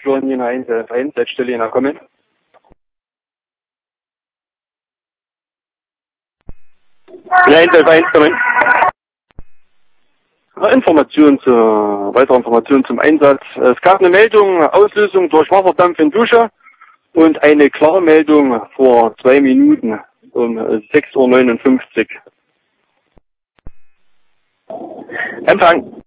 Florian Jena 111, Leitstelle Jena kommen. Ja, 111 kommen. Weitere Informationen zum Einsatz. Es gab eine Meldung, Auslösung durch Wasserdampf in Dusche und eine Klarmeldung vor 2 Minuten um 6:59 Uhr. Empfang.